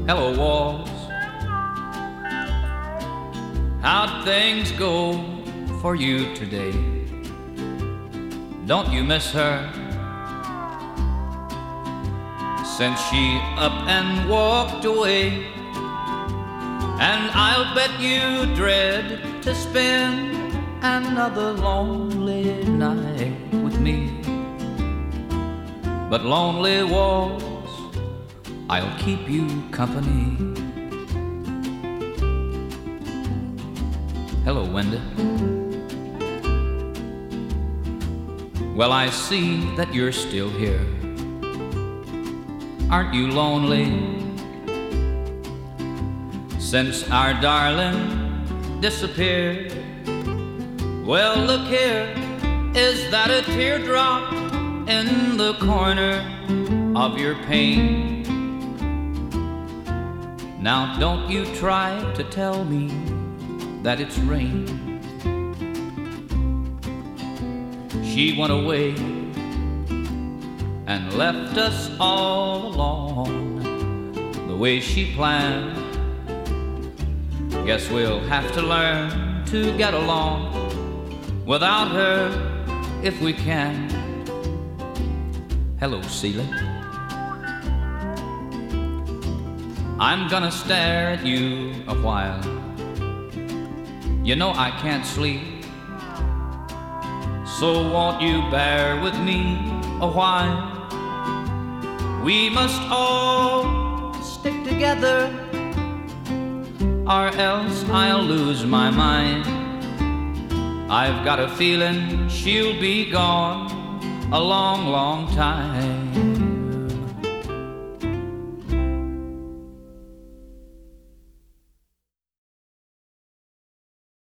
Hello, walls. How'd things go for you today? Don't you miss her? Since she up and walked away, and I'll bet you dread to spend another lonely night with me. But lonely walls, I'll keep you company. Hello, Wenda. Well, I see that you're still here. Aren't you lonely? Since our darling disappeared. Well, look here, is that a teardrop in the corner of your pane? Now don't you try to tell me that it's rain. She went away and left us all alone the way she planned. Guess we'll have to learn to get along without her if we can. Hello, Celia. I'm gonna stare at you a while. You know I can't sleep, so won't you bear with me a while? We must all stick together, or else I'll lose my mind. I've got a feeling she'll be gone a long, long time.